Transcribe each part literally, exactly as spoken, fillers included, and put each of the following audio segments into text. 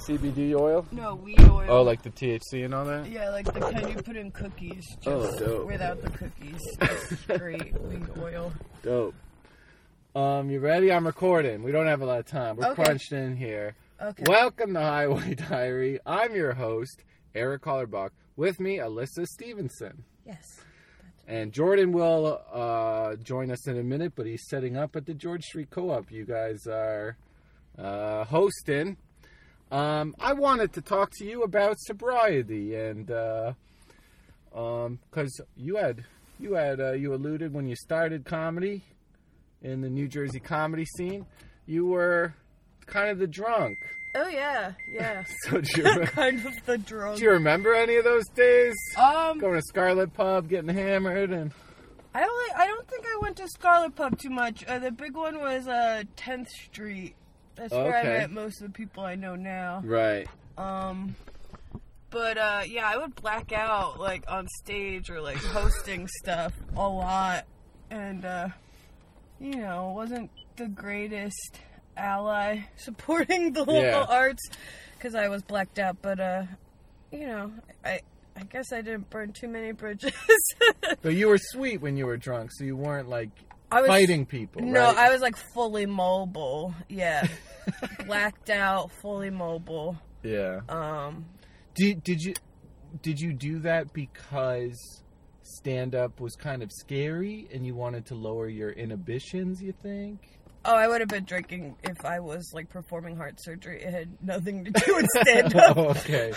C B D oil? No, weed oil. Oh, like the T H C and all that? Yeah, like the kind you put in cookies. Just Oh, dope. without the cookies. Just straight weed oil. Dope. Um, you ready? I'm recording. We don't have a lot of time. We're Okay. crunched in here. Okay. Welcome to Highway Diary. I'm your host, Eric Hollerbach. With me, Alyssa Stevenson. Yes. And Jordan will uh, join us in a minute, but he's setting up at the George Street Co-op. You guys are uh, hosting. Um, I wanted to talk to you about sobriety, and uh, um, because you had you had uh, you alluded when you started comedy in the New Jersey comedy scene, you were kind of the drunk. Oh, yeah. Yeah. So do you, re- kind of the drunk. do you remember any of those days? Um, Going to Scarlet Pub, getting hammered, and I don't, I don't think I went to Scarlet Pub too much. Uh, the big one was uh, tenth Street. That's where I Okay. met most of the people I know now. right. Um, but uh, yeah, I would black out like on stage or like hosting stuff a lot, and uh, you know, wasn't the greatest ally supporting the local Yeah. arts because I was blacked out. But uh, you know, I I guess I didn't burn too many bridges. But you were sweet when you were drunk, so you weren't like I was fighting people. No, right? I was like fully mobile. Yeah, blacked out, fully mobile. Yeah. Um. Did did you did you do that because stand up was kind of scary and you wanted to lower your inhibitions? You think? Oh, I would have been drinking if I was, like, performing heart surgery. It had nothing to do with stand-up. Oh, okay.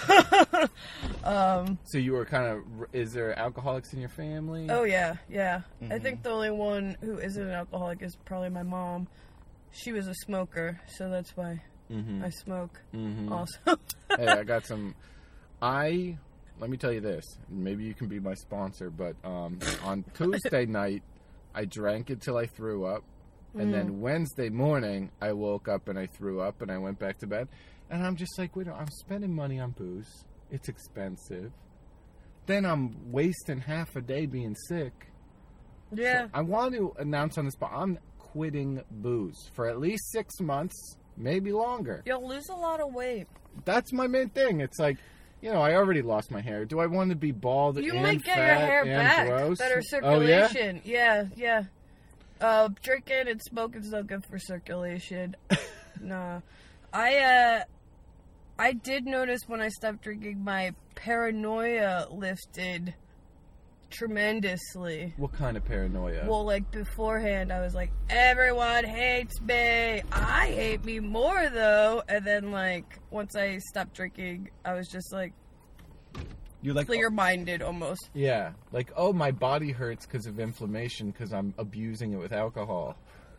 um, So you were kind of. Is there alcoholics in your family? oh, yeah, yeah. I Mhm. think the only one who isn't an alcoholic is probably my mom. She was a smoker, so that's why Mm-hmm. I smoke Mm-hmm. also. Hey, I got some. I let me tell you this. Maybe you can be my sponsor, but um, on Tuesday night, I drank until I threw up. And then Wednesday morning, I woke up and I threw up and I went back to bed. And I'm just like, wait, I'm spending money on booze. It's expensive. Then I'm wasting half a day being sick. Yeah. So I want to announce on the spot, I'm quitting booze for at least six months, maybe longer. You'll lose a lot of weight. That's my main thing. It's like, you know, I already lost my hair. Do I want to be bald You and might get fat your hair and back. gross? Better Oh, yeah? circulation. yeah, yeah. Uh, drinking and smoking's not good for circulation. Nah. I, uh, I did notice when I stopped drinking, my paranoia lifted tremendously. What kind of paranoia? Well, like, beforehand, I was like, everyone hates me. I hate me more, though. And then, like, once I stopped drinking, I was just, like, You're like, clear-minded almost. yeah, like, oh, my body hurts because of inflammation because I'm abusing it with alcohol.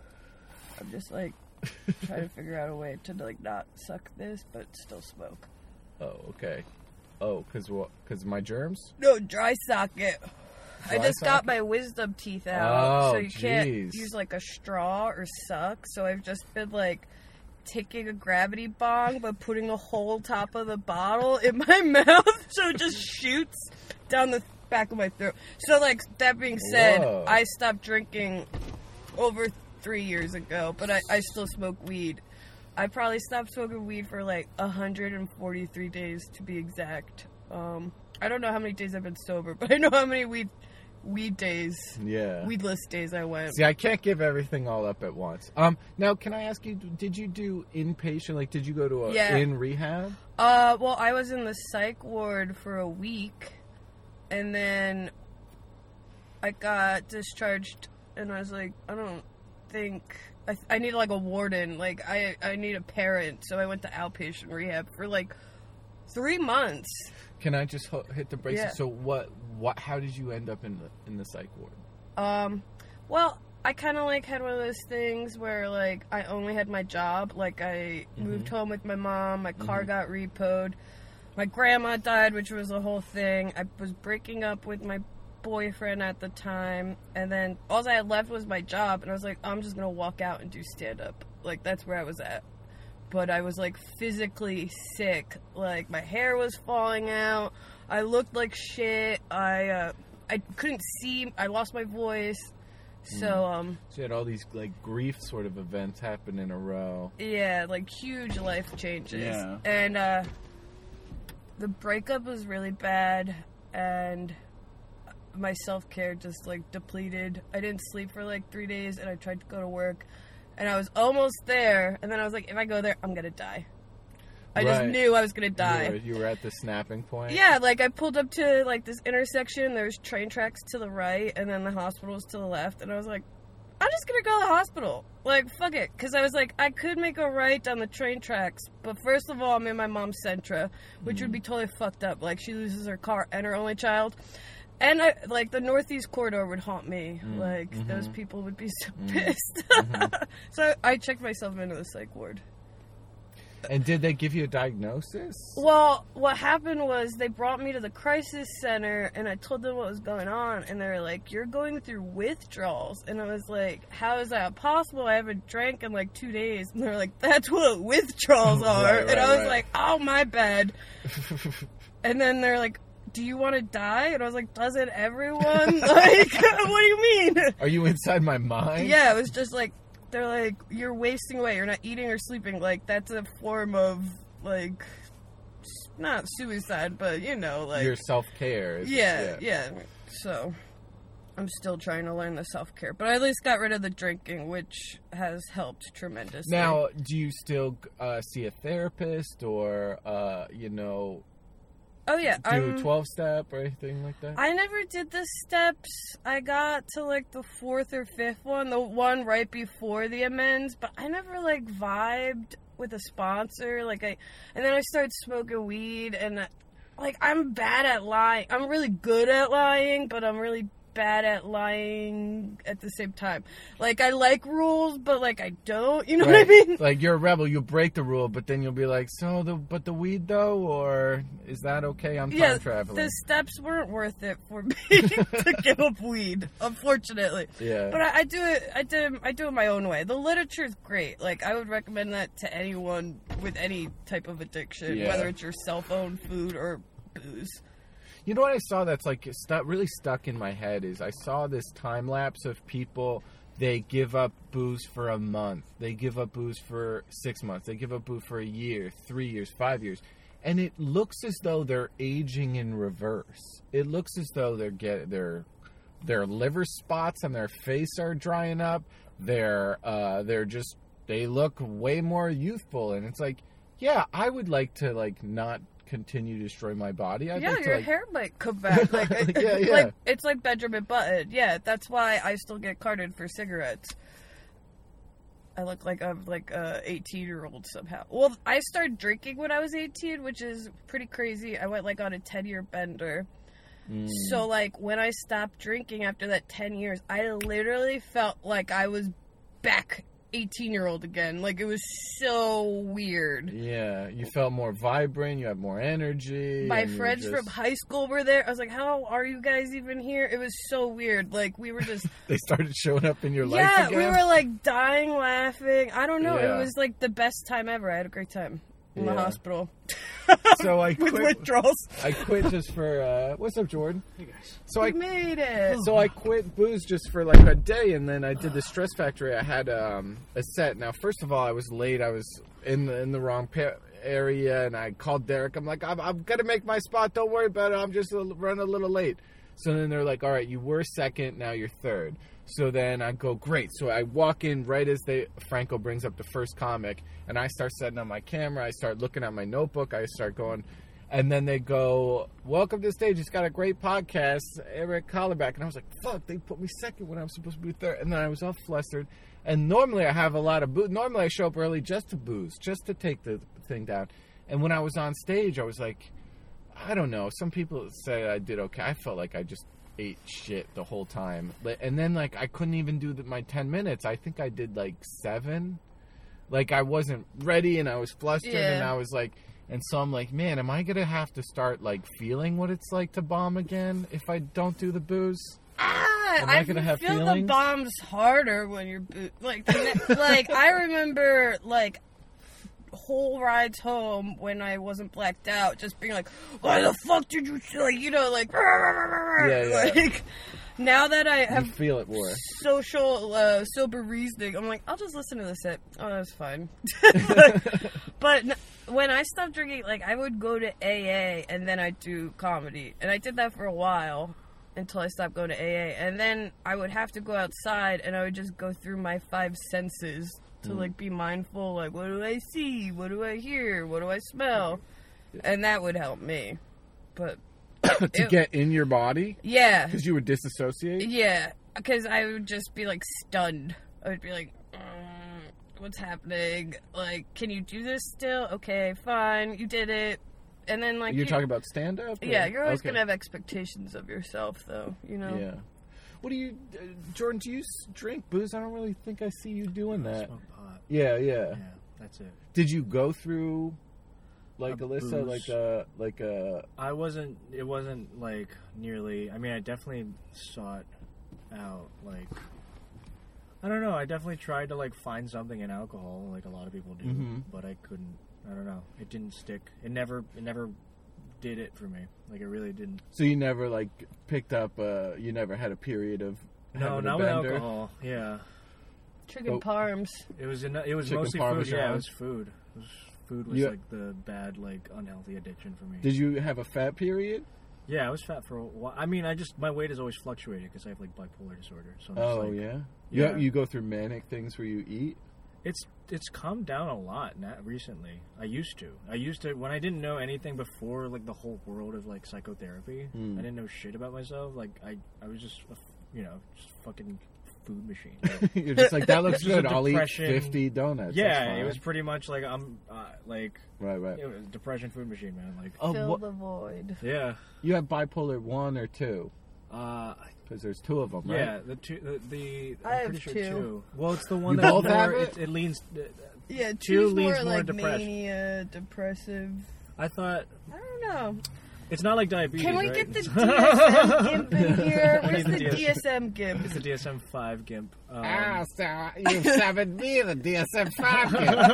I'm just, like, trying to figure out a way to, like, not suck this, but still smoke. Oh, okay. Oh, because what? Because my germs? No, dry socket. I Dry just got socket? my wisdom teeth out, Oh, so you can't jeez. use, like, a straw or suck, so I've just been, like, taking a gravity bong, but putting a whole top of the bottle in my mouth, so it just shoots down the back of my throat. So, like, that being said, Whoa. I stopped drinking over three years ago, but I, I still smoke weed. I probably stopped smoking weed for, like, one hundred forty-three days, to be exact. Um, I don't know how many days I've been sober, but I know how many weed weed days, Yeah. weedless days I went. See, I can't give everything all up at once. Um, now, can I ask you, did you do inpatient? Like, did you go to a Yeah. in rehab? Uh, well, I was in the psych ward for a week, and then I got discharged, and I was like, I don't think, I, I need, like, a warden, like, I, I need a parent, so I went to outpatient rehab for, like, three months. Can I just ho- hit the brakes? Yeah. So, what, what, how did you end up in the in the psych ward? Um, well, I kind of, like, had one of those things where, like, I only had my job, like, I Mhm. moved home with my mom, my car Mhm. got repoed, my grandma died, which was a whole thing, I was breaking up with my boyfriend at the time, and then all I had left was my job, and I was like, I'm just gonna walk out and do stand-up. Like, that's where I was at. But I was, like, physically sick. Like, my hair was falling out, I looked like shit, I, uh, I couldn't see, I lost my voice, So, um... So you had all these, like, grief sort of events happen in a row. Yeah, like, huge life changes. Yeah. And, uh... the breakup was really bad, and my self-care just, like, depleted. I didn't sleep for, like, three days, and I tried to go to work, and I was almost there, and then I was like, if I go there, I'm gonna die. I Right. just knew I was gonna die. You were, you were at the snapping point? Yeah, like, I pulled up to, like, this intersection, there's train tracks to the right, and then the hospital's to the left, and I was like, I'm just gonna go to the hospital. Like, fuck it. Because I was like, I could make a right down the train tracks, but first of all, I'm in my mom's Sentra, which mm. would be totally fucked up. Like, she loses her car and her only child. And, I, like, the Northeast Corridor would haunt me. Mm. Like, mm-hmm. those people would be so mm. pissed. Mm-hmm. So I checked myself into the psych ward. And did they give you a diagnosis? Well, what happened was they brought me to the crisis center, and I told them what was going on, and they were like, you're going through withdrawals. And I was like, how is that possible? I haven't drank in like two days. And they were like, that's what withdrawals are. right, right, and I was right. like, oh, my bad. And then they're like, do you want to die? And I was like, doesn't everyone? Like, what do you mean? Are you inside my mind? Yeah, it was just like, they're like, you're wasting away. You're not eating or sleeping. Like, that's a form of, like, not suicide, but, you know, like... Your self-care. Yeah, yeah, yeah. So, I'm still trying to learn the self-care. But I at least got rid of the drinking, which has helped tremendously. Now, do you still uh, see a therapist or, uh, you know... Oh, yeah. Do twelve-step or anything like that? I never did the steps. I got to, like, the fourth or fifth one, the one right before the amends, but I never, like, vibed with a sponsor. Like, I, and then I started smoking weed, and, like, I'm bad at lying. I'm really good at lying, but I'm really bad at lying at the same time. Like, I like rules, but, like, I don't. You know right. what I mean? Like, you're a rebel. You'll break the rule, but then you'll be like, so, the but the weed, though? Or is that okay? I'm yeah, time traveling. The steps weren't worth it for me to give up weed, unfortunately. Yeah. But I, I do it, I do, I do it my own way. The literature's great. Like, I would recommend that to anyone with any type of addiction, yeah. whether it's your cell phone, food, or booze. You know what I saw that's like stu- really stuck in my head is I saw this time lapse of people, they give up booze for a month, they give up booze for six months, they give up booze for a year, three years, five years, and it looks as though they're aging in reverse. It looks as though they're get their their liver spots on their face are drying up. They're uh, they're just they look way more youthful, and it's like, yeah, I would like to like not continue to destroy my body. I'd yeah, like to, your like... hair might come back. Like, it, yeah, yeah. like it's like Benjamin Button. Yeah, that's why I still get carded for cigarettes. I look like I'm like a eighteen year old somehow. Well, I started drinking when I was eighteen, which is pretty crazy. I went like on a ten year bender. Mm. So like when I stopped drinking after that ten years, I literally felt like I was back eighteen year old again. Like, it was so weird. Yeah, you felt more vibrant, you had more energy. My friends just... from high school were there. I was like, how are you guys even here? It was so weird. Like, we were just... They started showing up in your life yeah, again? we were like dying laughing. I don't know. Yeah. It was like the best time ever. I had a great time in yeah. the hospital. So I quit. With withdrawals. I quit just for, uh, what's up, Jordan? Hey, guys. So we I made it. So I quit booze just for like a day, and then I did the Stress Factory. I had um, a set. Now, first of all, I was late. I was in the in the wrong pa- area, and I called Derek. I'm like, I'm, I'm gonna make my spot. Don't worry about it. I'm just a, running a little late. So then they're like, all right, you were second. Now you're third. So then I go, great. So I walk in right as they Franco brings up the first comic, and I start setting up my camera. I start looking at my notebook. I start going. And then they go, welcome to the stage. He's got a great podcast, Eric Collerback. And I was like, fuck, they put me second when I was supposed to be third. And then I was all flustered. And normally I have a lot of booze. Normally I show up early just to booze, just to take the thing down. And when I was on stage, I was like, I don't know. Some people say I did okay. I felt like I just ate shit the whole time. And then, like, I couldn't even do the, my ten minutes. I think I did, like, seven. Like, I wasn't ready, and I was flustered, yeah. and I was like... And so I'm like, man, am I going to have to start, like, feeling what it's like to bomb again if I don't do the booze? Ah, am I, I going to have feel feelings? the bombs harder when you're bo- like, like I remember, like, whole rides home when I wasn't blacked out, just being like, why the fuck did you, like, you know, like, yeah, yeah. like, now that I You have feel it more. social uh, sober reasoning, I'm like, I'll just listen to this. It. Oh, that's fine. But n- when I stopped drinking, like, I would go to A A and then I'd do comedy. And I did that for a while until I stopped going to A A. And then I would have to go outside and I would just go through my five senses to, Mm. like, be mindful. Like, what do I see? What do I hear? What do I smell? And that would help me. But, to it- get in your body? yeah. Because you would disassociate? Yeah. Because I would just be, like, stunned. I would be like, mm, what's happening? Like, can you do this still? Okay, fine. You did it. And then, like... You're you- talking about stand-up? or- Yeah, you're always okay. going to have expectations of yourself, though, you know? Yeah. What do you... Uh, Jordan, do you s- drink booze? I don't really think I see you doing that. Smoke pot. Yeah, yeah. Yeah, that's it. Did you go through, like, A Alyssa, booze. like a... Like a... I wasn't. It wasn't like nearly. I mean, I definitely sought out like. I don't know. I definitely tried to like find something in alcohol, like a lot of people do, Mhm. but I couldn't. I don't know. It didn't stick. It never. It never did it for me. Like it really didn't. So you never, like, picked up... Uh, you never had a period of No, having a not with bender? alcohol. Yeah, Chicken Oh. parms. it was. In, it was Chicken mostly food. Yeah, parmesan. it was food. It was, food was You- like the bad, like unhealthy addiction for me. Did you have a fat period? Yeah, I was fat for a while. I mean, I just my weight has always fluctuated because I have like bipolar disorder. So I'm just, Oh, like, yeah? yeah. You, you go through manic things where you eat? It's it's calmed down a lot not recently. I used to. I used to when I didn't know anything before like the whole world of like psychotherapy. Mm. I didn't know shit about myself. Like I I was just a, f- you know just fucking food machine. Like, You're just like, that looks This was a good. I'll eat depression- fifty donuts. That's yeah, fine. it was pretty much like I'm uh, like Right, right. it was a depression food machine, man. Like Oh, Fill what- the void. yeah. you have bipolar one or two? Uh, Because there's two of them, right? yeah, the two, the, the I I'm have pretty sure two. two. Well, it's the one You that both more, have it? it? It leans. Uh, Yeah, Two two's leans more more like depression. mania, depressive. I thought I don't know. it's not like diabetes. Can we right? get the D S M GIMP in here? I Where's need the the D S M GIMP? It's the D S M five GIMP. Um, Ah, so you seven me the D S M five.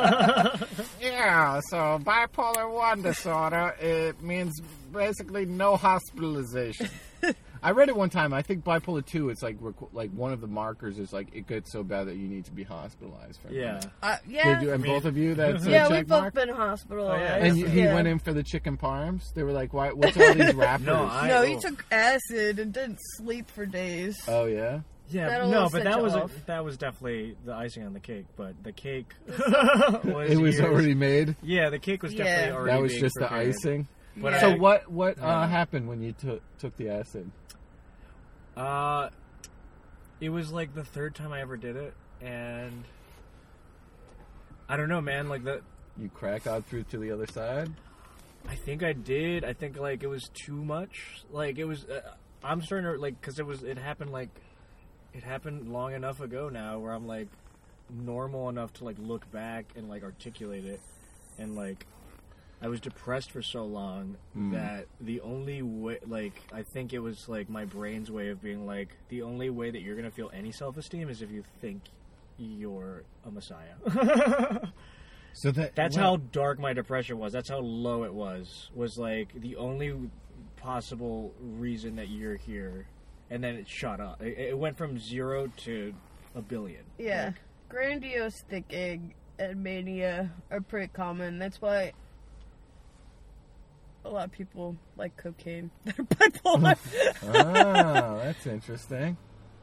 Yeah, so bipolar one disorder, it means basically no hospitalization. I read it one time. I think bipolar two, it's like requ- like one of the markers is like it gets so bad that you need to be hospitalized for a yeah. minute. Uh, yeah, Did you, and I mean- both of you, that's a yeah, check we've both mark? been hospitalized. Oh, yeah. And you, he Yeah. went in for the chicken parms. They were like, "Why? What's all these rappers?" No, I- No, he oh. took acid and didn't sleep for days. oh yeah. Yeah, That'll no, set but that you was a, off. that was definitely the icing on the cake. But the cake was It was years- already made. Yeah, the cake was Yeah. definitely already. That was being just the prepared. icing. But Yeah. So I- what? What uh, Yeah. happened when you took took the acid? Uh, it was like the third time I ever did it, and I don't know, man. Like the, You crack out through to the other side. I think I did. I think like it was too much. Like it was. Uh, I'm starting to like because it was. It happened like, it happened long enough ago now where I'm like, normal enough to like look back and like articulate it, and like, I was depressed for so long Mm. that the only way, like, I think it was like my brain's way of being like, the only way that you're gonna feel any self-esteem is if you think you're a messiah. So that That's well, how dark my depression was. That's how low it was. Was like the only possible reason that you're here, and then it shot up. It, it went from zero to a billion. Yeah. Like, Grandiose thinking and mania are pretty common. That's why a lot of people like cocaine. They're bipolar. Oh, that's interesting.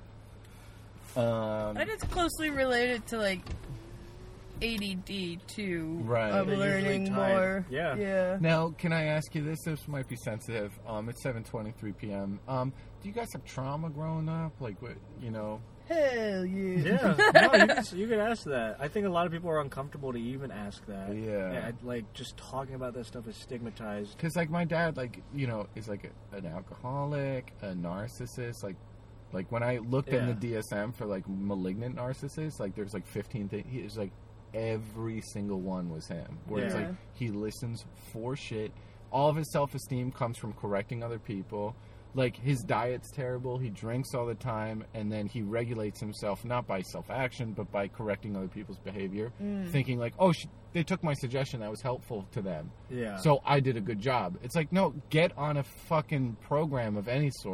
Um, And it's closely related to like A D D too. Right. Of They're usually learning tied. more. Yeah. Yeah. now, can I ask you this? This might be sensitive. Um, it's seven twenty-three p.m. Um, do you guys have trauma growing up? Like, what, you know? Hell yeah. Yeah, no, you could, you could ask that. I think a lot of people are uncomfortable to even ask that. Yeah. I- like just talking about that stuff is stigmatized. Because, like, my dad, like, you know, is like a, an alcoholic, a narcissist. Like, like when I looked in Yeah. the D S M for like malignant narcissists, like there's like fifteen things. He was like every single one was him. Where it's Yeah. like he listens for shit. All of his self esteem comes from correcting other people. Like, his diet's terrible. He drinks all the time, and then he regulates himself not by self action, but by correcting other people's behavior, thinking like, oh, sh- they took my suggestion that was helpful to them. Yeah. So I did a good job. It's like, no, get on a fucking program of any sort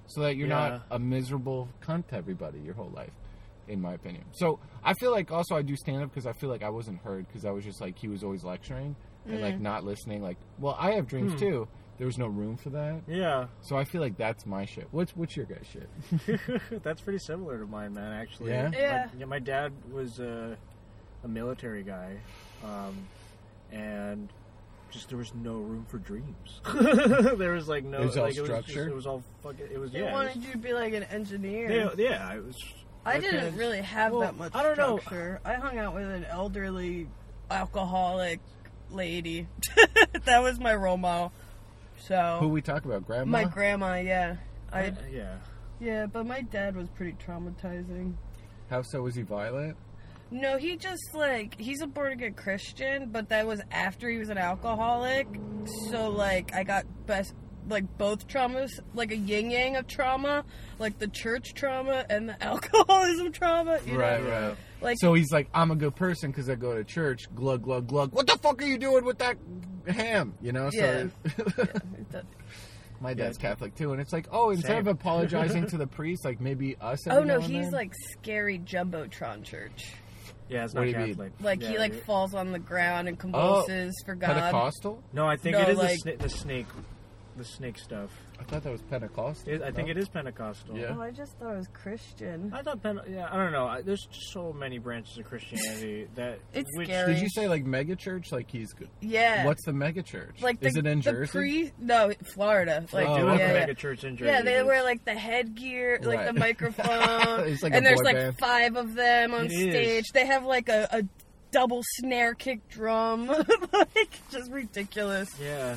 so that you're Yeah. not a miserable cunt to everybody your whole life, in my opinion. So I feel like also I do stand-up because I feel like I wasn't heard because I was just like, he was always lecturing and like not listening. Like, well, I have dreams Hmm. too. There was no room for that. Yeah. So I feel like that's my shit. What's what's your guys' shit? That's pretty similar to mine, man, actually. Yeah? Yeah. My, yeah, my dad was uh, a military guy, um, and just there was no room for dreams. There was like no... It was all like, it was just- structure? It was all fucking... It was, They yeah. it wanted was- you to be like an engineer. yeah, yeah, it was... I my didn't parents- really have well, that much I don't know. structure. I hung out with an elderly, alcoholic lady. That was my role model. So Who we talk about? Grandma? my grandma, yeah. I Uh, yeah. yeah, but my dad was pretty traumatizing. How so? Was he violent? No, he just like he's a born again Christian, but that was after he was an alcoholic. So like I got best like both traumas, like a yin yang of trauma, like the church trauma and the alcoholism trauma. You Right, know? right. Like So he's like, I'm a good person because I go to church. Glug, glug, glug. What the fuck are you doing with that ham? You know? Yeah. So yeah. my dad's Yeah. Catholic too, and it's like, oh, instead Same. of apologizing to the priest, like maybe us. Oh every no, now and he's then? like scary jumbotron church. Yeah, it's What not do you mean? Catholic. Like Yeah, he like it- falls on the ground and convulses for God. Pentecostal. No, I think No, it is like- the, sna- the snake, the snake stuff. I thought that was Pentecostal. It, I think No? it is Pentecostal. Yeah. Oh, I just thought it was Christian. I thought Pen- yeah, I don't know. I, there's so many branches of Christianity that It's which, scary. Did you say like mega church? Like he's good. Yeah. What's the mega church? like the, is it in the Jersey? Pre- no, Florida. Like Oh, They do have okay. a yeah, yeah. mega church in Jersey. Yeah, they but wear like the headgear, like Right. the microphone, It's like a and there's boy like band. five of them on It is. stage. They have like a, a double snare kick drum, like just ridiculous. Yeah.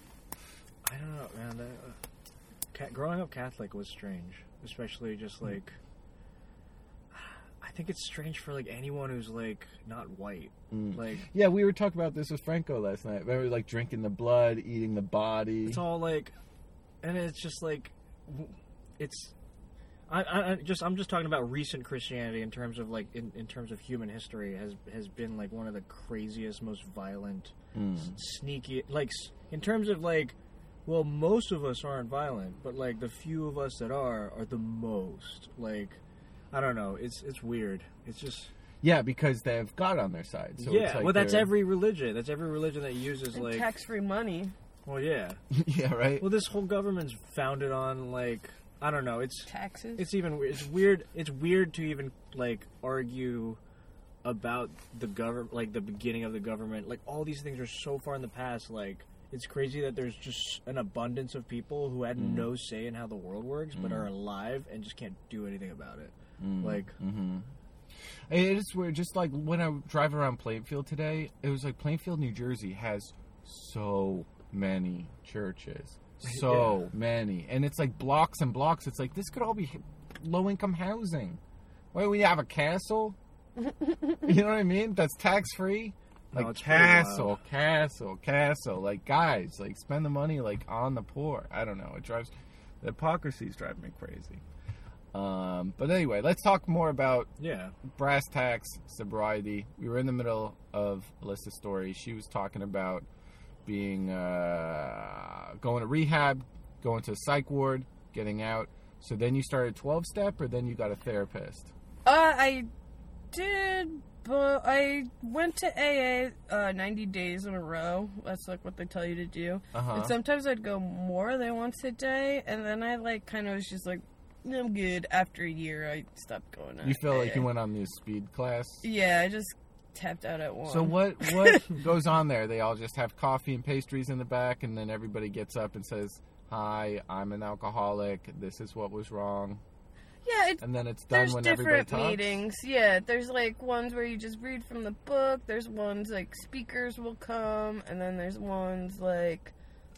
I don't know, man. That, uh, ca- growing up Catholic was strange, especially just like. I think it's strange for like anyone who's like not white. Mm. Like Yeah, we were talking about this with Franco last night. Remember, like drinking the blood, eating the body. it's all like, and it's just like, w- it's. I, I I just I'm just talking about recent Christianity in terms of like in, in terms of human history has has been like one of the craziest, most violent, Mm. sneaky like s- in terms of like, well, most of us aren't violent, but like the few of us that are are the most. Like, I don't know. It's it's weird. It's just Yeah, because they have God on their side. So yeah. it's like well, that's they're- every religion. That's every religion that uses And like. tax-free money, Well, yeah. yeah, right. Well, this whole government's founded on like I don't know. It's taxes. it's even it's weird. It's weird to even like argue about the government, like the beginning of the government. Like all these things are so far in the past. Like it's crazy that there's just an abundance of people who had Mm. no say in how the world works, but Mm. are alive and just can't do anything about it. Mm. Like Mm-hmm. It is weird. Just like when I drive around Plainfield today, it was like Plainfield, New Jersey has so many churches. So Yeah. many. And it's like blocks and blocks. It's like, this could all be low income housing. Why do we have a castle? You know what I mean? That's tax free. No, Like it's pretty castle, wild. castle, castle. Like guys, like spend the money like on the poor. I don't know. It drives the hypocrisy's driving me crazy. Um, but anyway, let's talk more about yeah, brass tacks, sobriety. We were in the middle of Alyssa's story. She was talking about being uh, going to rehab, going to a psych ward, getting out. So then you started twelve step, or then you got a therapist? Uh, I did, but I went to A A uh, ninety days in a row. That's like what they tell you to do. Uh-huh. And sometimes I'd go more than once a day, and then I like kind of was just like, I'm good. After a year, I stopped going. To You feel like A A. you went on the speed class? Yeah, I just tapped out at one. So what what goes on there? They all just have coffee and pastries in the back, and then everybody gets up and says, "Hi, I'm an alcoholic. This is what was wrong." Yeah, it's And then it's done there's when everybody different talks. meetings. Yeah, there's like ones where you just read from the book. There's ones like speakers will come, and then there's ones like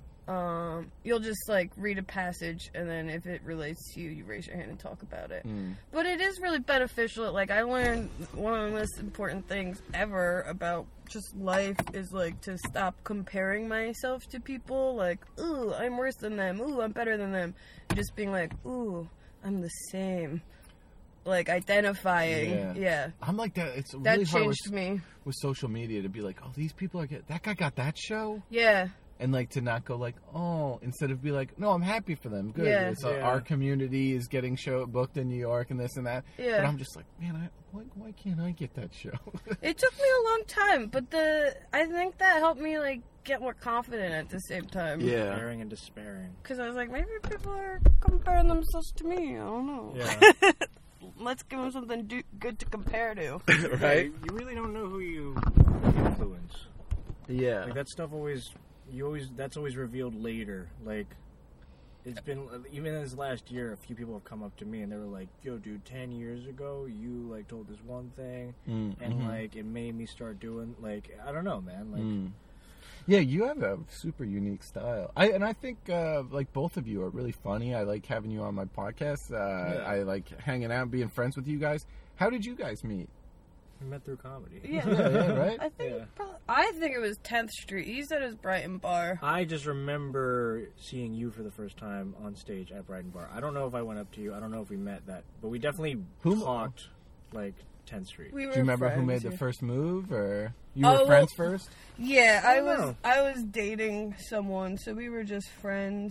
um, you'll just like read a passage, and then if it relates to you, you raise your hand and talk about it. Mm. But it is really beneficial. Like I learned one of the most important things ever about just life is like to stop comparing myself to people. Like, ooh, I'm worse than them. Ooh, I'm better than them. Just being like, ooh, I'm the same. Like identifying, Yeah. yeah. I'm like that. It's That really hard with, changed me. with social media to be like, oh, these people are get that guy got that show. Yeah, and like to not go like, oh, instead of be like, no, I'm happy for them. Good. Yeah. It's, uh, Yeah. Our community is getting show booked in New York and this and that. Yeah. But I'm just like, man, I, why, why can't I get that show? It took me a long time, but the I think that helped me like get more confident at the same time. Comparing and despairing. Because I was like, maybe people are comparing themselves to me. I don't know. Yeah. Let's give them something do- good to compare to. Right? You really don't know who you influence. Yeah. Like that stuff always, you always, that's always revealed later. Like, it's been, even this last year, a few people have come up to me and they were like, yo, dude, ten years ago, you, like, told this one thing, Mm, and, mhm. like, it made me start doing, like, I don't know, man. Like, Mm. Yeah, you have a super unique style. I and I think uh, like both of you are really funny. I like having you on my podcast. Uh, Yeah. I like hanging out, and being friends with you guys. How did you guys meet? we met through comedy. Yeah. Yeah, yeah, right. I think Yeah. probably, I think it was tenth Street. He said it was Brighton Bar. I just remember seeing you for the first time on stage at Brighton Bar. I don't know if I went up to you. I don't know if we met that, but we definitely Who- talked, like, tenth Street. We were Do you remember who friends, made the yeah. first move, or you Oh, were well- friends first? Yeah, I don't was know. I was dating someone, so we were just friends.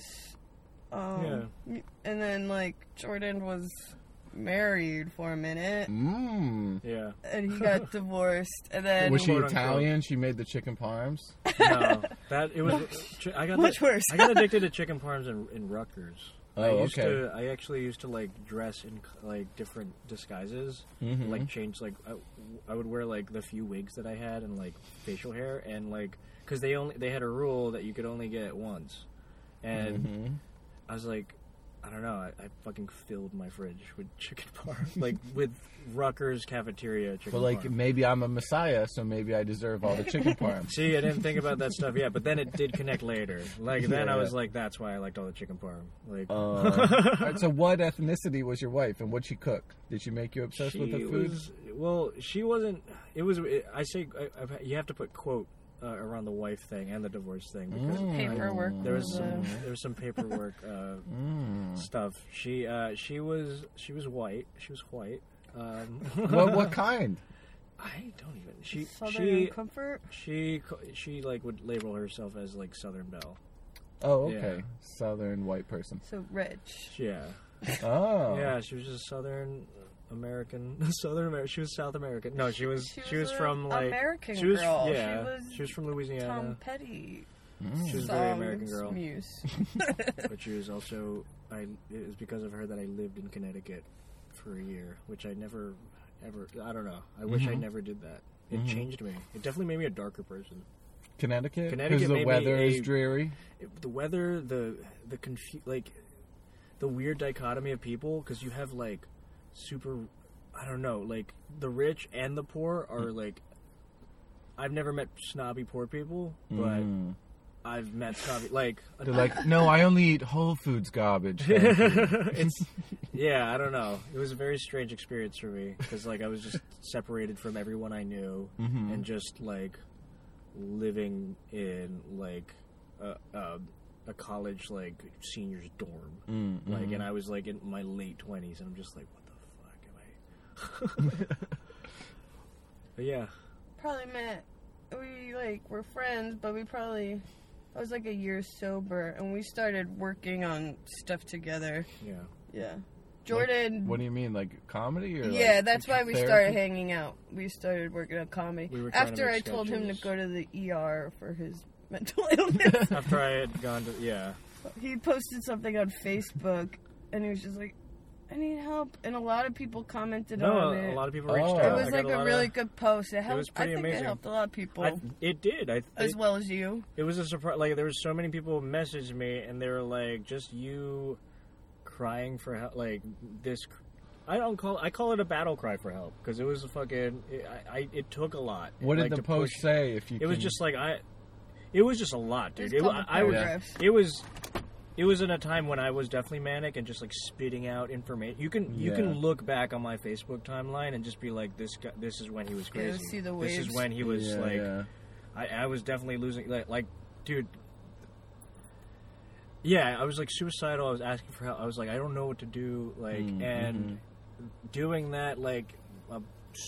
Um, And then like Jordan was married for a minute, Mm. Yeah. and he got divorced, and then Was she quote, unquote. Italian? She made the chicken parms. No, that it was. chi- I got Much the- worse. I got addicted to chicken parms in, in Rutgers. I Oh, used okay. to. I actually used to like dress in like different disguises, Mhm. like change. Like I, I would wear like the few wigs that I had and like facial hair, and like because they only they had a rule that you could only get it once, and Mhm. I was like, I don't know. I, I fucking filled my fridge with chicken parm, like with Rutgers cafeteria chicken But like parm. maybe I'm a messiah, so maybe I deserve all the chicken parms. See, I didn't think about that stuff yet, but then it did connect later. Like then I Yeah. was like, that's why I liked all the chicken parm. Like, Uh, all right, so what ethnicity was your wife, and what'd she cook? Did she make you obsessed she with the food? was well. She wasn't. It was. It, I say I, I've, you have to put quote uh, around the wife thing and the divorce thing because Mm. paperwork. there was was, some uh, there was some paperwork uh, Mm. stuff. She uh, she was she was white. She was white. Um, what what kind? I don't even. She Southern she Comfort. she she like would label herself as like Southern Belle. Oh, okay. Yeah. Southern white person. So rich. Yeah. Oh. Yeah, she was just Southern American. Southern American. She was South American. No, she was. She She was was a from like. American she was, girl. Yeah, She was she was from Louisiana. Tom Petty. Mm. She was a very American songs girl. Muse. But she was also. I. It was because of her that I lived in Connecticut for a year, which I never, ever. I don't know. I wish I Mhm. never did that. It Mhm. changed me. It definitely made me a darker person. Connecticut? Connecticut Because the made me weather a- is dreary? It, the weather, the the confu- like the weird dichotomy of people, because you have like super, I don't know, like the rich and the poor are like. I've never met snobby poor people, but Mm. I've met snobby like. They're like, no, I only eat Whole Foods garbage. thank you." it's yeah, I don't know. It was a very strange experience for me because like I was just separated from everyone I knew Mhm. and just like living in like a, a, a college like seniors dorm. Mm, Like, mhm. and I was like in my late twenties, and I'm just like, what the fuck am I? But yeah, Probably met. We like were friends, but we probably. I was like a year sober, and we started working on stuff together. yeah. Yeah. Jordan. What do you mean, like comedy? Or yeah, like that's why we therapy? started hanging out. We started working on comedy. We were trying to After I make told him to sketches. go to the E R for his mental illness. After I had gone to yeah, He posted something on Facebook, and he was just like, I need help. And a lot of people commented no, on a, it. a lot of people reached Oh. out. It I was got like a, lot really of, good post. It helped. was I pretty think amazing. it helped a lot of people, I, it did. I as it, well as you. It was a surprise. Like there were so many people who messaged me, and they were like, "Just you crying for help." Like this, I don't call. I call it a battle cry for help because it was a fucking. It, I, I, it took a lot. What did like, the to post push- say? If you It was can- just like I. It was just a lot, It dude. was It, called wa- the I was. paragraphs. It was. It was in a time when I was definitely manic and just like spitting out information. You can you Yeah. can look back on my Facebook timeline and just be like, this guy, this is when he was Yeah, crazy. see the this is waves. when he was yeah, like. yeah. I, I was definitely losing, like, like, dude. Yeah, I was like suicidal. I was asking for help. I was like, I don't know what to do. Like, Mm, and doing that, like, uh,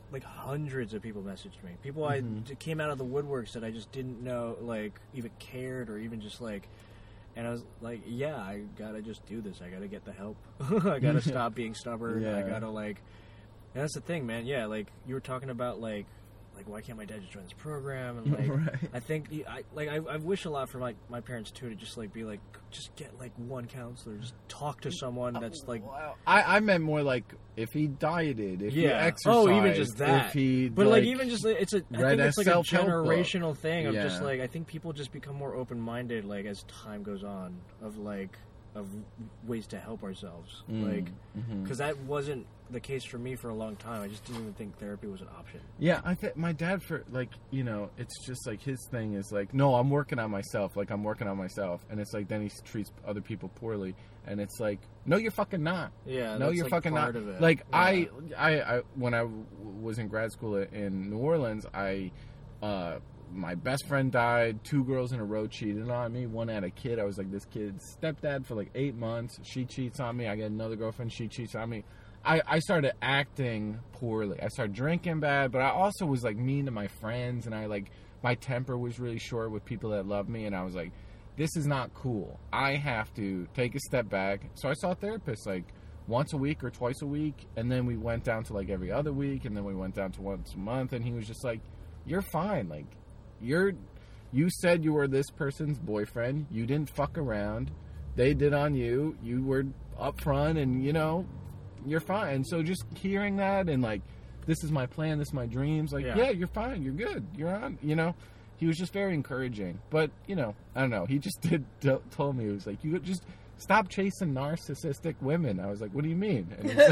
like hundreds of people messaged me. People mm-hmm. I came out of the woodworks that I just didn't know, like, even cared or even just, like, and I was like, yeah, I gotta just do this. I gotta get the help. I gotta stop being stubborn. Yeah. I gotta, like, and that's the thing, man. Yeah, like, you were talking about, like, like, why can't my dad just join this program? And, like, right. I think, I like, I, I wish a lot for, like, my parents, too, to just, like, be, like, just get, like, one counselor. Just talk to someone that's, like... I, I meant more, like, if he dieted, if yeah. he exercised, oh, even just that. If he, but, like, like, even just, it's a, I think it's, like, a generational book. thing of yeah. just, like, I think people just become more open-minded, like, as time goes on, of, like, of ways to help ourselves. Mm. Like, because mm-hmm. that wasn't the case for me for a long time. I just didn't even think therapy was an option. Yeah, I think my dad, for like, you know, it's just like his thing is like, no, I'm working on myself. Like, I'm working on myself. And it's like, then he treats other people poorly. And it's like, no, you're fucking not. Yeah, no, that's you're like fucking part not. Of it. Like, yeah. I, I, I, when I w- was in grad school in New Orleans, I, uh, my best friend died. Two girls in a row cheated on me. One had a kid. I was like this kid's stepdad for like eight months. She cheats on me. I get another girlfriend. She cheats on me. I, I started acting poorly. I started drinking bad, but I also was like mean to my friends, and I like my temper was really short with people that loved me, and I was like, this is not cool. I have to take a step back. So I saw a therapist like once a week or twice a week, and then we went down to like every other week, and then we went down to once a month, and he was just like, you're fine. Like, you're, you said you were this person's boyfriend. You didn't fuck around. They did on you. You were upfront, and, you know, you're fine. So just hearing that and, like, this is my plan, this is my dreams. Like, yeah, yeah you're fine. You're good. You're on, you know. He was just very encouraging. But, you know, I don't know. He just did t- told me, he was like, you just stop chasing narcissistic women. I was like, what do you mean? And he was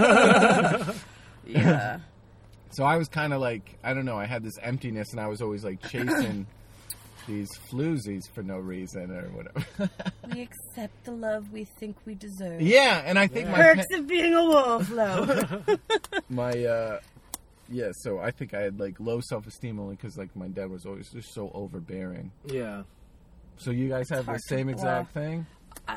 like, yeah. So I was kind of like, I don't know, I had this emptiness, and I was always like chasing these floozies for no reason or whatever. We accept the love we think we deserve. Yeah, and I think yeah. my... Perks pe- of being a wallflower. my, uh... Yeah, so I think I had, like, low self-esteem only because, like, my dad was always just so overbearing. Yeah. So you guys have the same exact thing? I,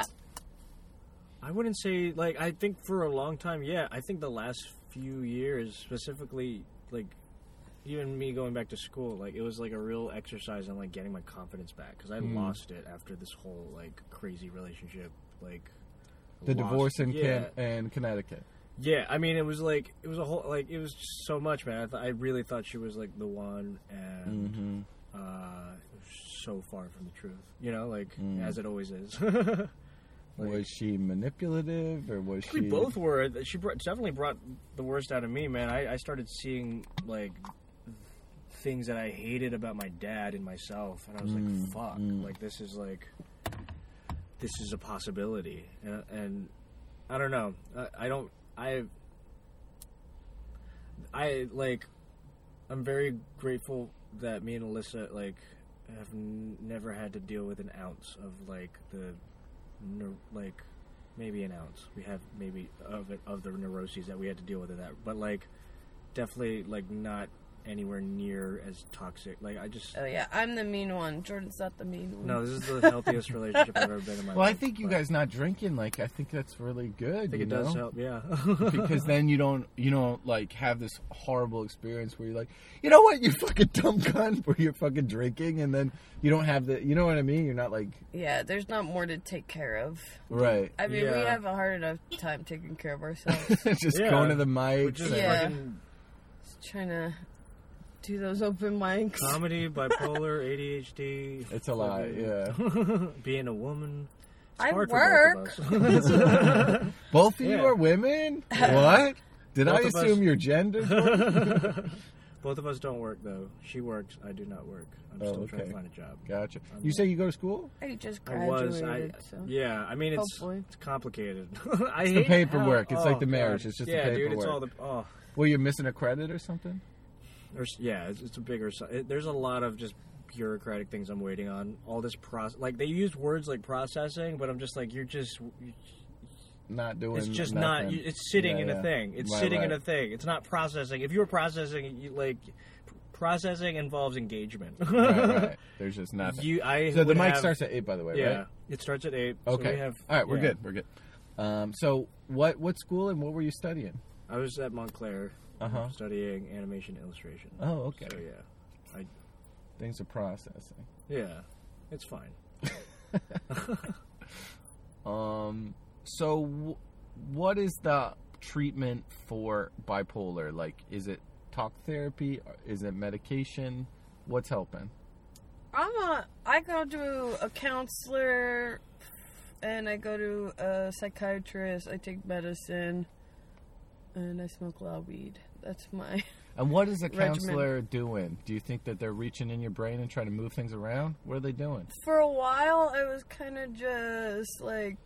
I wouldn't say, like, I think for a long time, yeah. I think the last few years, specifically, like, even me going back to school, like, it was, like, a real exercise in, like, getting my confidence back. Because I mm. lost it after this whole, like, crazy relationship, like... The lost, divorce in, yeah. Can- in Connecticut. Yeah, I mean, it was like, it was a whole, like, it was just so much, man. I, th- I really thought she was, like, the one, and mm-hmm. uh, it was so far from the truth, you know, like, mm. as it always is. Like, was she manipulative, or was she... We both were. She brought, definitely brought the worst out of me, man. I, I started seeing, like, things that I hated about my dad in myself, and I was mm. like, fuck, mm. like, this is, like, this is a possibility, and, and I don't know, I, I don't... I, I, like, I'm very grateful that me and Alyssa, like, have n- never had to deal with an ounce of, like, the, ne- like, maybe an ounce. We have maybe of it, of the neuroses that we had to deal with of that. But, like, definitely, like, not anywhere near as toxic. Like, I just... Oh, yeah, I'm the mean one. Jordan's not the mean one. No, this is the healthiest relationship I've ever been in my well, life. I think you guys not drinking, like, I think that's really good, I think you it know? does help, yeah. Because then you don't, you don't, like, have this horrible experience where you're like, you know what, you fucking dumb cunt, where you're fucking drinking, and then you don't have the, you know what I mean? You're not, like... Yeah, there's not more to take care of. Right. I mean, yeah. we have a hard enough time taking care of ourselves. Just yeah. going to the mics. Just yeah. fucking... Just trying to... do those open mics. Comedy, bipolar, A D H D. It's a lot, yeah. Being a woman. It's I hard work. For both of us. Both of yeah. you are women? What? Did Both I of assume us. your gender? Both of us don't work, though. She works. I do not work. I'm oh, still okay. trying to find a job. Gotcha. I'm you not. say you go to school? I just I was. graduated, I, so... Yeah, I mean, it's Hopefully. it's complicated. I It's hate the paperwork. How, It's oh, like the marriage. God. It's just yeah, the paperwork. dude, it's all the... Oh. Well, you're missing a credit or something? There's, yeah, it's, it's a bigger... It, there's a lot of just bureaucratic things I'm waiting on. All this process... Like, they use words like processing, but I'm just like, you're just... Not doing It's just nothing. not... You, it's sitting yeah, in yeah. a thing. It's right, sitting right. in a thing. It's not processing. If you were processing, you, like... Processing involves engagement. right, right. There's just nothing. You, I so the would mic have, starts at eight, by the way, yeah, right? it starts at eight. Okay. So we have, all right, we're yeah. good. We're good. Um, so what what school and what were you studying? I was at Montclair. Uh-huh. I'm studying animation illustration. Oh, okay. So yeah, I Things are processing. yeah, it's fine. Um. So, w- what is the treatment for bipolar? Like, is it talk therapy? Is it medication? What's helping? I'm a. I go to a counselor, and I go to a psychiatrist. I take medicine, and I smoke a lot of weed. That's my. And what is a regimen. counselor doing? Do you think that they're reaching in your brain and trying to move things around? What are they doing? For a while, I was kind of just like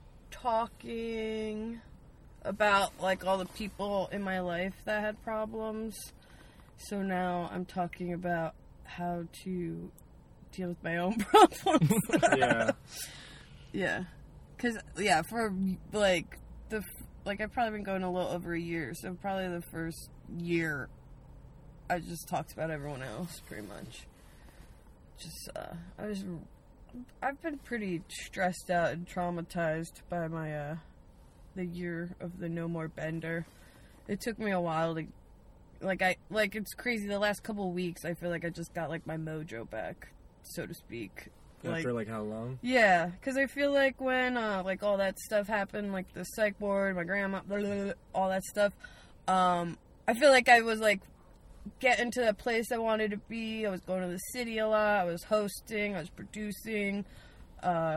talking about like all the people in my life that had problems. So now I'm talking about how to deal with my own problems. Yeah. Yeah. Cause yeah, for like the like I've probably been going a little over a year. So probably the first year, I just talked about everyone else pretty much. Just uh, I was. I've been pretty stressed out and traumatized by my, uh, the year of the No More Bender. It took me a while to, like, I, like, it's crazy. The last couple of weeks, I feel like I just got, like, my mojo back, so to speak. After like how long? Yeah, because I feel like when, uh, like, all that stuff happened, like, the psych ward, my grandma, blah, blah, blah, all that stuff, um, I feel like I was, like, getting to the place I wanted to be. I was going to the city a lot. I was hosting. I was producing. Uh,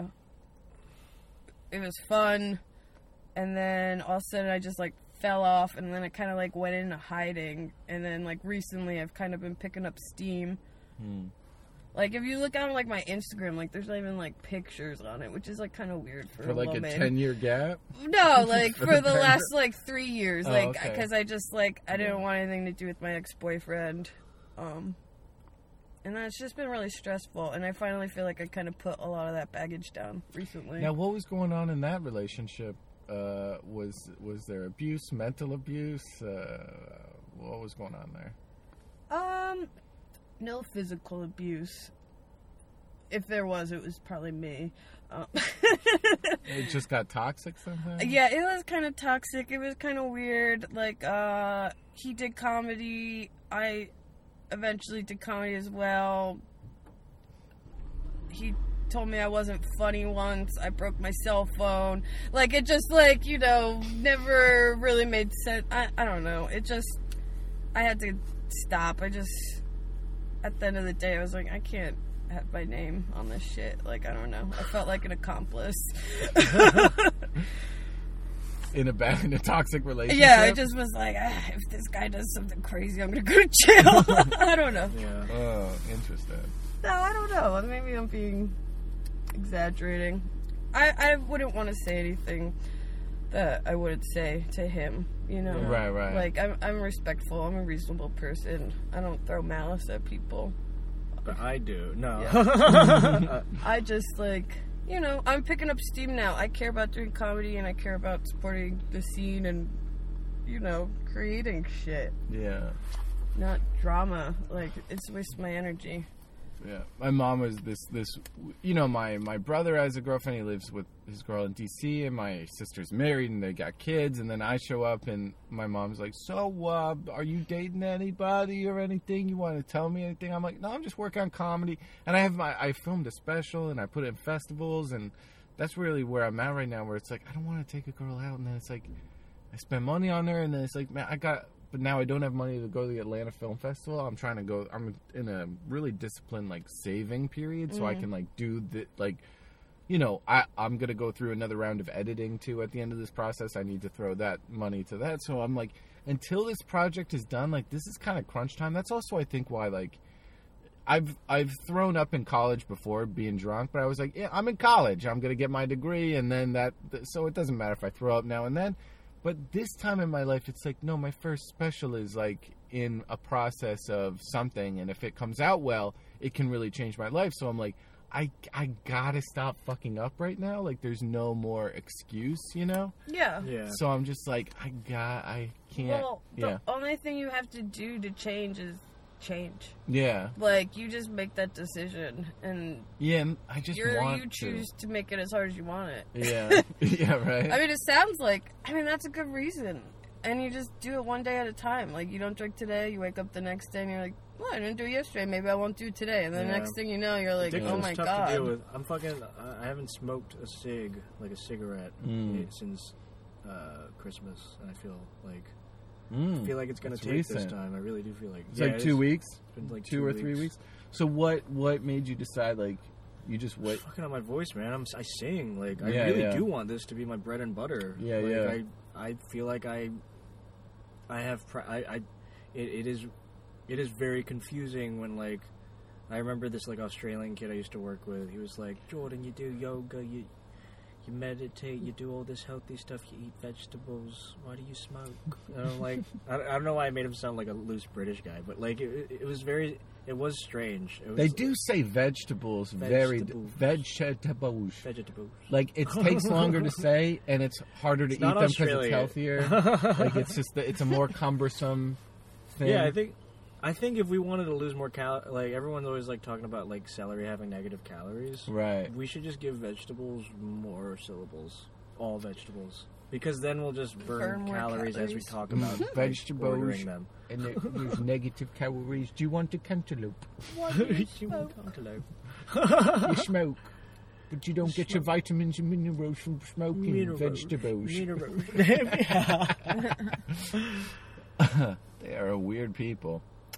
it was fun. And then all of a sudden I just like fell off, and then I kind of like went into hiding. And then like recently I've kind of been picking up steam. Hmm. Like if you look on like my Instagram, like there's not even like pictures on it, which is like kind of weird for, For a like woman. a ten-year gap? No, like For for the the last like three years, Oh, like okay. because I just like I didn't want anything to do with my ex-boyfriend, um, and that's just been really stressful. And I finally feel like I kind of put a lot of that baggage down recently. Now, what was going on in that relationship? Uh, was was there abuse, mental abuse? Uh, what was going on there? Um, no physical abuse. If there was, it was probably me. Um, It just got toxic somehow? yeah, it was kind of toxic. It was kind of weird. Like, uh, he did comedy. I eventually did comedy as well. He told me I wasn't funny once. I broke my cell phone. Like, it just, like, you know, never really made sense. I, I don't know. It just, I had to stop. I just, at the end of the day, I was like, I can't have my name on this shit. Like, I don't know. I felt like an accomplice. In a bad, in a toxic relationship? Yeah, I just was like, ah, if this guy does something crazy, I'm gonna go to jail. I don't know. Yeah. Oh, interesting. No, I don't know. Maybe I'm being exaggerating. I, I wouldn't want to say anything that I wouldn't say to him, you know? Yeah. Right, right. Like, I'm, I'm respectful. I'm a reasonable person. I don't throw malice at people. But I do. No. Yeah. I just, like, you know, I'm picking up steam now. I care about doing comedy, and I care about supporting the scene and, you know, creating shit. Yeah. Not drama. Like, it's wasting my energy. Yeah, my mom was this, this, you know, my, my brother has a girlfriend, he lives with his girl in D C, and my sister's married, and they got kids, and then I show up, and my mom's like, so, uh, are you dating anybody or anything? You want to tell me anything? I'm like, no, I'm just working on comedy, and I have my, I filmed a special, and I put it in festivals, and that's really where I'm at right now, where it's like, I don't want to take a girl out, and then it's like, I spend money on her, and then it's like, man, I got... But now I don't have money to go to the Atlanta Film Festival. I'm trying to go. I'm in a really disciplined like saving period, so mm. I can like do the like, you know, I I'm gonna go through another round of editing too at the end of this process. I need to throw that money to that. So I'm like, until this project is done, like this is kind of crunch time. That's also I think why like I've I've thrown up in college before being drunk, but I was like, yeah, I'm in college. I'm gonna get my degree, and then that. So it doesn't matter if I throw up now and then. But this time in my life, it's like, no, my first special is like in a process of something. And if it comes out well, it can really change my life. So I'm like, I, I gotta stop fucking up right now. Like there's no more excuse, you know? Yeah. Yeah. So I'm just like, I got, I can't. Well, the yeah. only thing you have to do to change is change. Yeah. Like, you just make that decision, and yeah, and I just you're, want you choose to. to make it as hard as you want it. Yeah. Yeah, right. I mean, it sounds like, I mean, that's a good reason. and you just do it one day at a time. Like, you don't drink today, you wake up the next day, and you're like, well, I didn't do it yesterday, maybe I won't do it today. And the Yeah. next thing you know, you're like, Addiction's oh my tough god. to deal with. I'm fucking. I I haven't smoked a cig, like a cigarette, Mm. since uh, Christmas, and I feel like Mm. I feel like it's gonna That's take recent. this time. I really do feel like It's yeah, like two weeks, It's been like two, two or three weeks. So what? What made you decide? Like, you just It's wait. fucking on my voice, man. I'm I sing like I Yeah, really yeah. do want this to be my bread and butter. Yeah, like, yeah. I I feel like I I have pr- I I it, it is it is very confusing when like I remember this like Australian kid I used to work with. He was like, Jordan, you do yoga, you you meditate, you do all this healthy stuff, you eat vegetables. Why do you smoke? And I'm like, I, I don't know why I made him sound like a loose British guy, but like it, it was very, it was strange. It was, They do say vegetables, very Vegetables. vegetables. vegetables. Like it takes longer to say, and it's harder to It's eat not them because it's Australian. healthier. Like it's just the, it's a more cumbersome thing. Yeah, I think I think if we wanted to lose more cal, like everyone's always like talking about like celery having negative calories. Right. We should just give vegetables more syllables, all vegetables, because then we'll just burn, Burn more calories, as we calories. talk about like, Vegetables. ordering them. And there- there's negative calories. Do you want a cantaloupe? You want cantaloupe? You smoke, but you don't get your vitamins and minerals from smoking Minerals. vegetables. Minerals. They are weird people.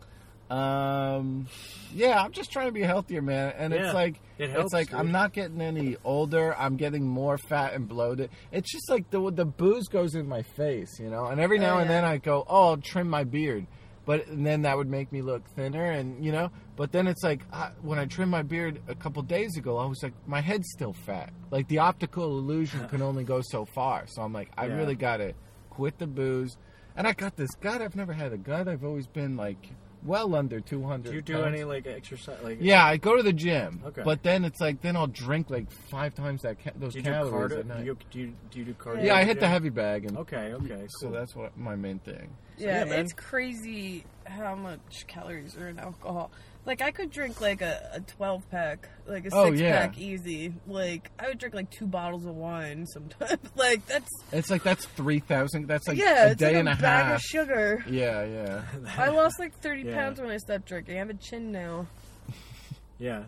Um, yeah, I'm just trying to be healthier, man. And Yeah, it's like, it helps, it's like dude. I'm not getting any older. I'm getting more fat and bloated. It's just like the the booze goes in my face, you know. And every now Oh, and yeah. then I go, oh, I'll trim my beard, but and then that would make me look thinner, and you know. But then it's like I, when I trimmed my beard a couple days ago, I was like, my head's still fat. Like the optical illusion can only go so far. So I'm like, I Yeah. really gotta quit the booze. And I got this gut. I've never had a gut. I've always been like well under two hundred. Do you do pounds. any like exercise? Like Yeah, I go to the gym. Okay. But then it's like then I'll drink like five times that ca- those do you do calories cardio? at night. Do you, do you do you do cardio? yeah, I at hit the gym? heavy bag, and Okay, okay, so cool. that's what my main thing. Yeah, yeah, man. it's crazy how much calories are in alcohol. Like, I could drink, like, a, a twelve pack, like a Oh, six yeah. pack easy. Like, I would drink, like, two bottles of wine sometimes. Like, that's... It's like that's three thousand. That's like yeah, a it's day like and a a bag half. of sugar. Yeah, yeah. I lost, like, thirty Yeah. pounds when I stopped drinking. I have a chin now. Yeah.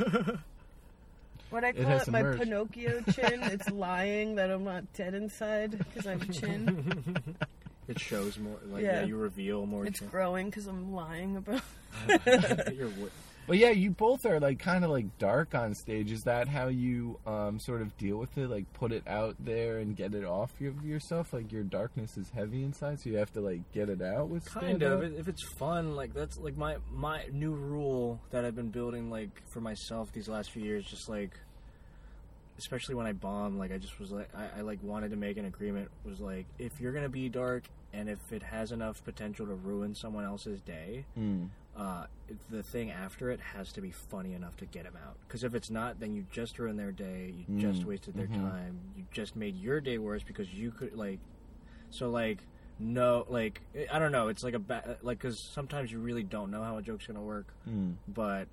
What I It call has it, some my merch. Pinocchio chin. It's lying that I'm not dead inside because I have a chin. It shows more. Like Yeah. yeah, you reveal more. It's chin. growing because I'm lying about You're wi- But yeah, you both are like kind of like dark on stage. Is that how you um, sort of deal with it? Like put it out there and get it off your, yourself? Like your darkness is heavy inside, so you have to like get it out with Kind stand-up? of. If it's fun, like that's like my my new rule that I've been building like for myself these last few years. Just like, especially when I bombed, like I just was like I, I like wanted to make an agreement. Was like if you're gonna be dark and if it has enough potential to ruin someone else's day, Mm. uh, the thing after it has to be funny enough to get them out. Because if it's not, then you just ruined their day. You Mm, just wasted their mhm. time. You just made your day worse because you could like. So like no like I don't know. It's like a ba- like because sometimes you really don't know how a joke's gonna work, Mm. but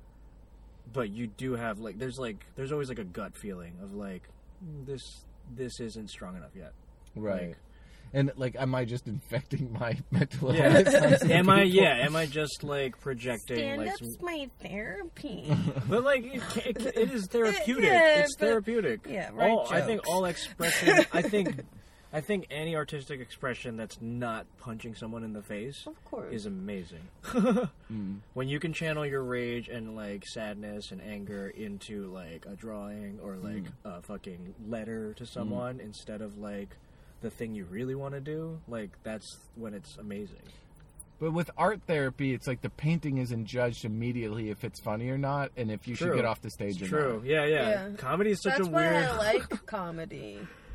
but you do have like there's like there's always like a gut feeling of like "Mm, this this isn't strong enough yet. Right. Like, And like, am I just infecting my mental Yeah. illness? on some am I? people? Yeah. Am I just like projecting? stand like up's some, my therapy. but like it, ca- it, ca- it is therapeutic. Yeah, it's but- therapeutic. yeah, right All, I think jokes. all expression. I think. I think any artistic expression that's not punching someone in the face Of course. is amazing. Mm. When you can channel your rage and like sadness and anger into like a drawing or like Mm. a fucking letter to someone instead of like the thing you really want to do, like that's when it's amazing. But with art therapy, it's like the painting isn't judged immediately if it's funny or not, and if you should True. get off the stage It's or true. not. Yeah, yeah, Yeah. Comedy is such That's a why weird. I like comedy.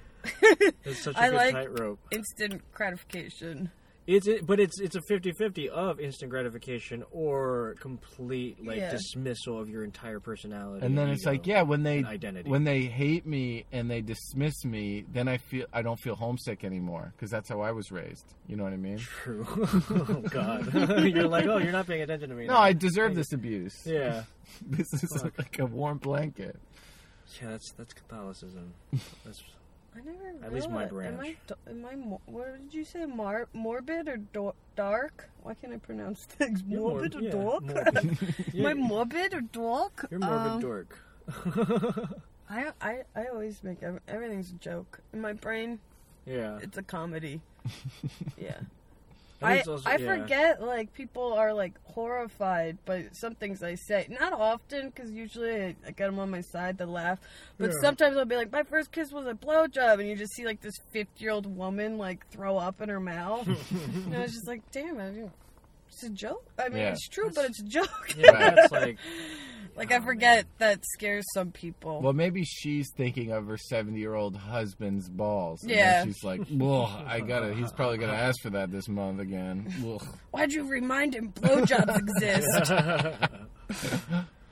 It's such a I good like tightrope. instant gratification. It's it, but it's it's a fifty-fifty of instant gratification or complete like Yeah. dismissal of your entire personality. And then it's ego, like, yeah, when they and identity. when they hate me and they dismiss me, then I feel I don't feel homesick anymore because that's how I was raised. You know what I mean? True. Oh God. You're like, oh, you're not paying attention to me. No, now. I deserve this abuse. Yeah. This is Fuck. like a warm blanket. Yeah, that's that's Catholicism. That's I never At least my realized- branch. Am I, am I, mo- what did you say? Mar- morbid or do- dark? Why can't I pronounce things? You're Morbid mor- yeah, or dark? morbid. Am I You're- morbid or dark? You're morbid Um, dork. I, I, I always make ev- everything's a joke. In my brain, Yeah. it's a comedy. Yeah. I I, think it's also- I yeah. forget, like, people are, like, horrified by some things I say. Not often, because usually I, I get them on my side to laugh. But Yeah. sometimes I'll be like, my first kiss was a blowjob, and you just see, like, this fifty-year-old woman, like, throw up in her mouth. And I was just like, damn, I mean, it's a joke. I mean, Yeah. it's true, but it's a joke. Yeah, that's like. Like, I forget that scares some people. Well, maybe she's thinking of her seventy-year-old husband's balls. And Yeah. then she's like, "Whoa, I gotta. He's probably gonna ask for that this month again." Ugh. Why'd you remind him blowjobs exist?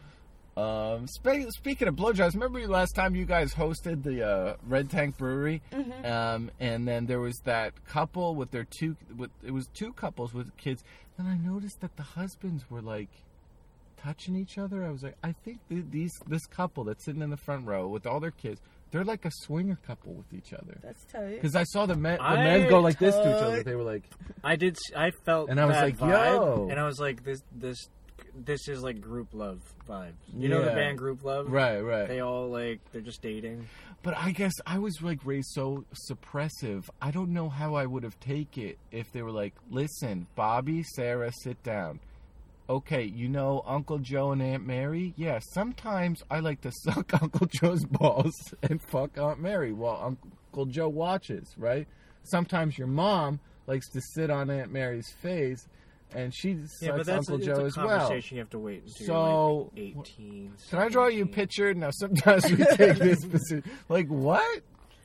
Um, spe- speaking of blowjobs, remember last time you guys hosted the uh, Red Tank Brewery, Mm-hmm. um, and then there was that couple with their two. With it was two couples with kids, and I noticed that the husbands were like touching each other. I was like, I think th- these this couple that's sitting in the front row with all their kids, they're like a swinger couple with each other. That's tight. Because I saw the men, the I- men go like this to each Tight. other. They were like, I did. s- I felt. And I was that like, vibe, yo. And I was like, this, this, this is like group love vibes. You know the Yeah. band Group Love? right, right. They all like they're just dating. But I guess I was like raised so suppressive. I don't know how I would have taken it if they were like, listen, Bobby, Sarah, sit down. Okay, you know Uncle Joe and Aunt Mary? Yeah, sometimes I like to suck Uncle Joe's balls and fuck Aunt Mary while Uncle Joe watches, right? Sometimes your mom likes to sit on Aunt Mary's face and she sucks Yeah, but that's Uncle a, it's Joe a as well. conversation you have to wait until So, you're like eighteen. Can I draw you a seventeen. picture? Now, sometimes we take this position. Like, what?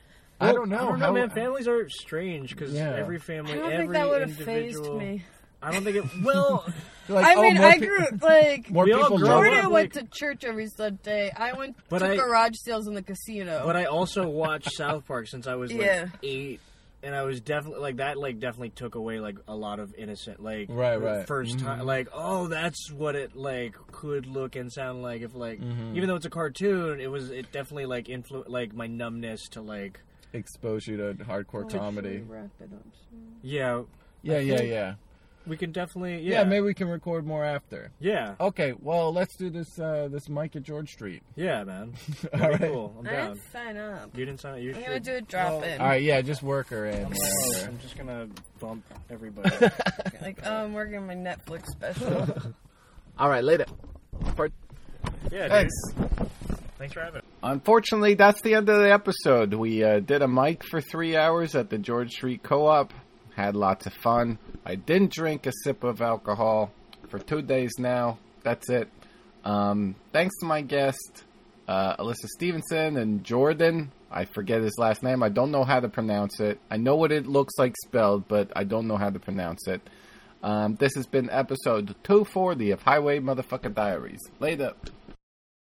I Well, don't know. I don't know, How- man. Families are strange because Yeah. every family, I don't every think that would have phased individual. me. I don't think it. Well, Like, I oh, mean, more I pe- grew like More We all people grew love up- it. Jordan like- went to church every Sunday. I went But to I- garage sales in the casino. but I also watched South Park since I was like Yeah. eight, and I was definitely like that. Like definitely took away like a lot of innocent like Right, the right. first Mhm. time. Like oh, that's what it like could look and sound like if like Mhm. even though it's a cartoon, it was it definitely like influ like my numbness to like Expose you to hardcore Oh, should comedy. we wrap it up soon? yeah. Yeah, I yeah, think- yeah, We can definitely yeah. yeah maybe we can record more after. yeah Okay, well, let's do this. Uh, this Mike at George Street. yeah man. All That'd be right. cool. I'm I down. didn't sign up. You didn't sign up. You I'm should. gonna do a drop Well, in. All right, yeah, just work her in. I'm, wherever. I'm just gonna bump everybody. Like, oh, I'm working on my Netflix special. All right, later. Part- yeah, dude. Thanks. Thanks for having. Unfortunately, that's the end of the episode. We uh, did a mic for three hours at the George Street Co-op. Had lots of fun. I didn't drink a sip of alcohol for two days now. That's it. Um, thanks to my guest, uh, Alyssa Stevenson and Jordan. I forget his last name. I don't know how to pronounce it. I know what it looks like spelled, but I don't know how to pronounce it. Um, this has been episode two forty of Highway Motherfucker Diaries. Later.